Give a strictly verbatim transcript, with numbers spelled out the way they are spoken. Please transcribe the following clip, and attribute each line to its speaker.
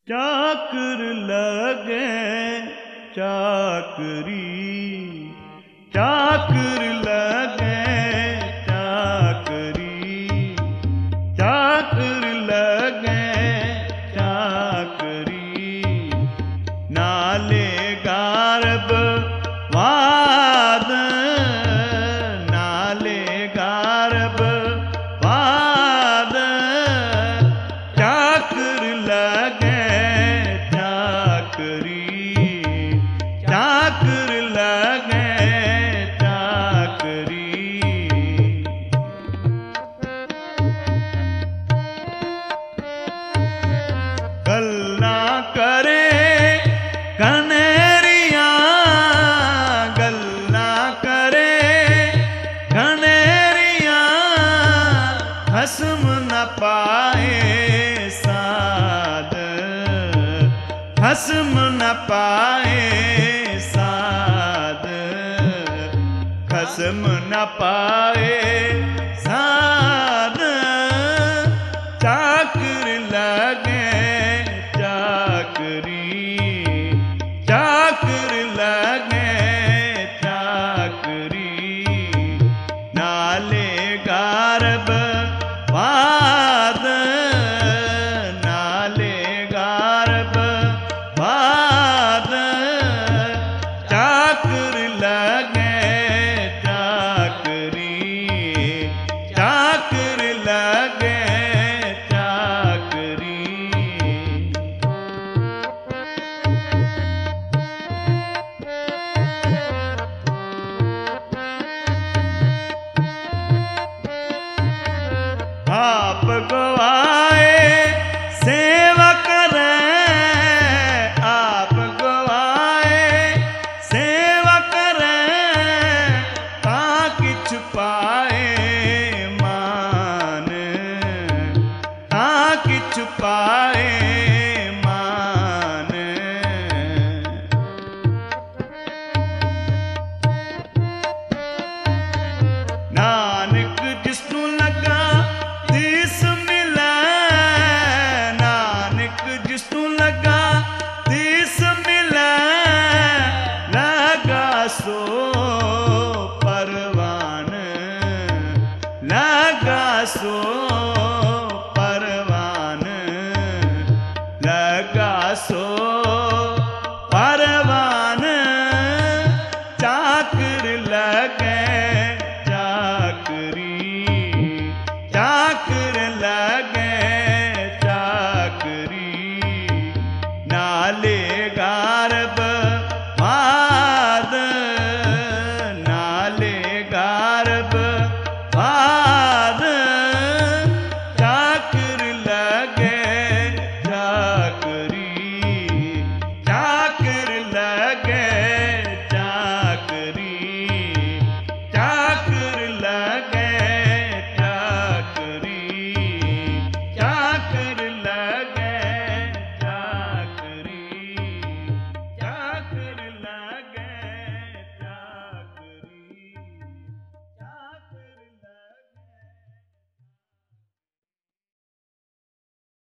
Speaker 1: चाकर लगे चाकरी, चाकर लगे चाकरी, चाकर लगे चाकरी। नाले गारब वाद, नाले गारब वाद, चाकर लगे चाकरी, चाकर लगे चाकरी। गल्ला करे कनेरिया, गल्ला करे कनेरिया, हसम न पाए साद, हसम न पाए साद, खसम न पाए साद। चाकर लगे चाकरी, चाकर लगे चाकरी। नाले गारब वाद, नाले गारब वाद, चाकर लगे चाकरी, चाकर लगे चाकरी। आप गवाए सेवा करें, आप गवाए सेवा करें, ताकि छुपाए मान, ताकि छुपाए मान। नानक जिसनु लगा तीस मिले, नानक जिसनु लगा तीस मिले, लगा सो परवान, लगा सो परवान, लगा सो